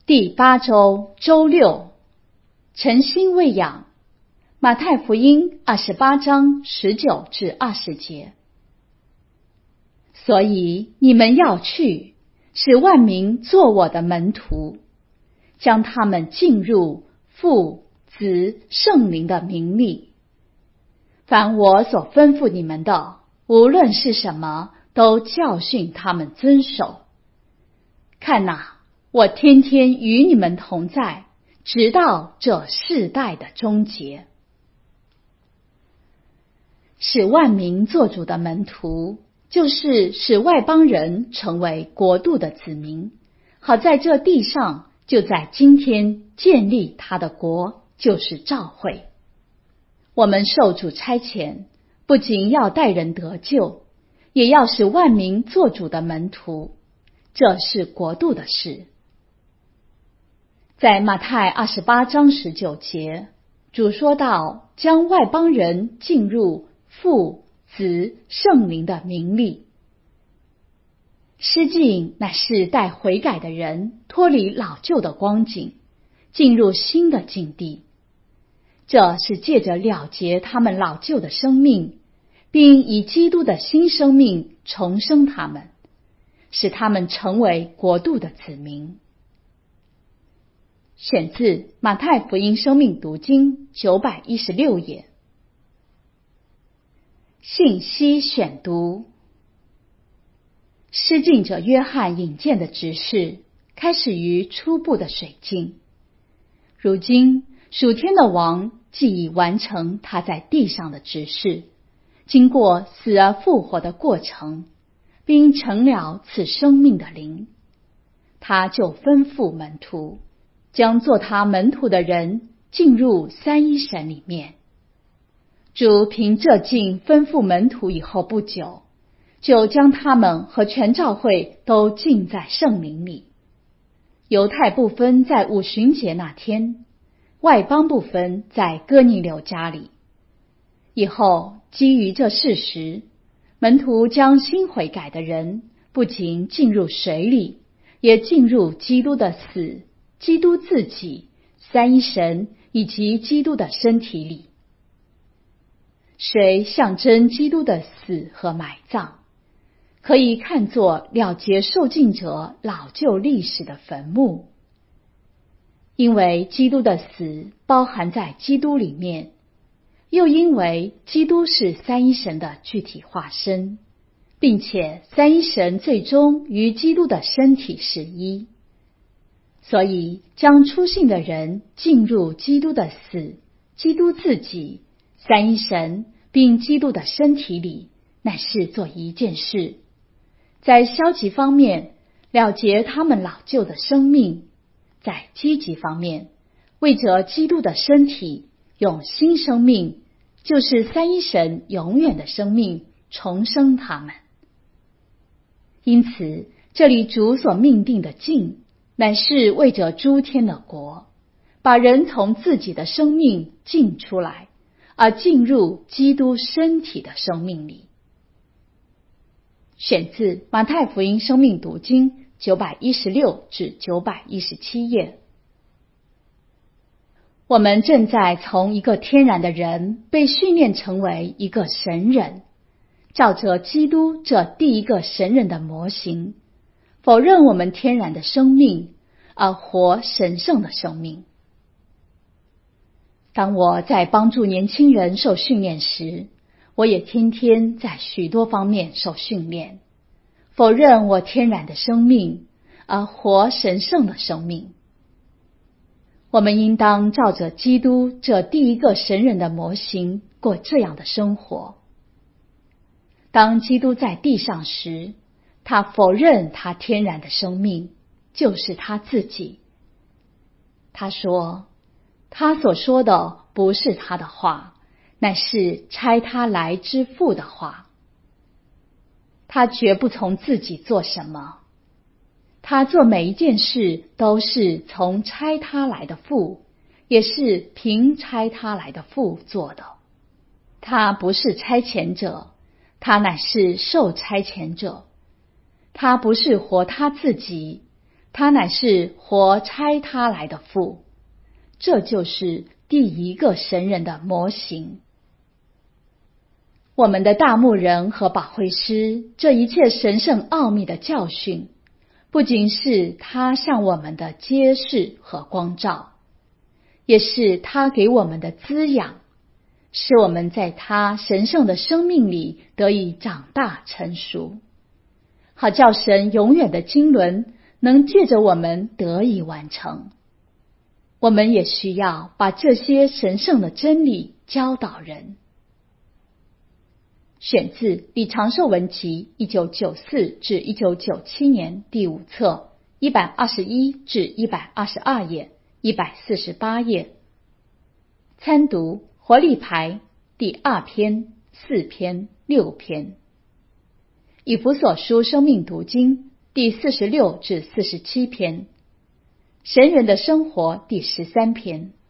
第8周周六，晨星喂养，马太福音28章19至20节。所以你们要去，使万民做我的门徒，将他们进入父、子、圣灵的名里。凡我所吩咐你们的，无论是什么，都教训他们遵守。看哪，我天天与你们同在，直到这世代的终结。使万民做主的门徒，就是使外邦人成为国度的子民，好在这地上，就在今天建立他的国，就是召会。我们受主差遣，不仅要带人得救，也要使万民做主的门徒，这是国度的事。在马太28章19节，主说到将外邦人进入父、子、圣灵的名里。施浸乃是带悔改的人脱离老旧的光景，进入新的境地。这是借着了结他们老旧的生命，并以基督的新生命重生他们，使他们成为国度的子民。选自马太福音生命读经916页。信息选读。施浸者约翰引荐的执事，开始于初步的水浸。如今属天的王既已完成他在地上的执事，经过死而复活的过程，并成了此生命的灵，他就吩咐门徒，将做他门徒的人进入三一神里面。主凭这经吩咐门徒以后不久，就将他们和全教会都浸在圣灵里。犹太部分在五旬节那天，外邦部分在哥尼流家里。以后基于这事实，门徒将新悔改的人不仅进入水里，也进入基督的死、基督自己、三一神以及基督的身体里。水象征基督的死和埋葬，可以看作了结受浸者老旧历史的坟墓。因为基督的死包含在基督里面，又因为基督是三一神的具体化身，并且三一神最终与基督的身体是一，所以将初信的人进入基督的死、基督自己、三一神并基督的身体里，乃是做一件事。在消极方面，了结他们老旧的生命；在积极方面，为着基督的身体，用新生命，就是三一神永远的生命，重生他们。因此，这里主所命定的浸，乃是为着诸天的国，把人从自己的生命浸出来，而进入基督身体的生命里。选自马太福音生命读经916至917页。我们正在从一个天然的人被训练成为一个神人，照着基督这第一个神人的模型，否认我们天然的生命，而活神圣的生命。当我在帮助年轻人受训练时，我也天天在许多方面受训练，否认我天然的生命，而活神圣的生命。我们应当照着基督这第一个神人的模型过这样的生活。当基督在地上时，他否认他天然的生命，就是他自己。他说，他所说的不是他的话，乃是差他来之父的话。他绝不从自己做什么，他做每一件事都是从差他来的父，也是凭差他来的父做的。他不是差遣者，他乃是受差遣者。他不是活他自己， 他乃是活差他来的父。这就是第一个神人的模型。我们的大牧人和保惠师这一切神圣奥秘的教训，不仅是他向我们的揭示和光照，也是他给我们的滋养，使我们在他神圣的生命里得以长大成熟，好叫神永远的经纶能借着我们得以完成。我们也需要把这些神圣的真理教导人。选自《李长寿文集》1994至1997年第5册121至122页148页。参读活力牌第2篇、4篇、6篇。以弗所书生命读经第46至47篇。神人的生活第13篇。